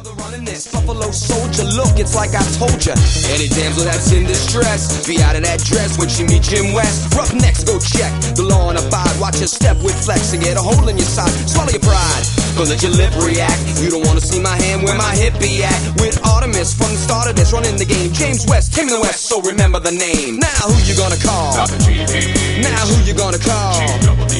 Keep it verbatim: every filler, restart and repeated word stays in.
brother running this Buffalo Soldier look, it's like I told ya. Any damsel that's in distress, be out of that dress when she meet Jim West. Roughnecks go check the law and abide. Watch your step with flex and get a hole in your side. Swallow your pride, don't let your lip react. You don't wanna see my hand where my hip be at. With Artemis from the start of this, running the game. James West, Tim in the West, so remember the name. Now who you gonna call? Not the G P. Now who you gonna call? G double D.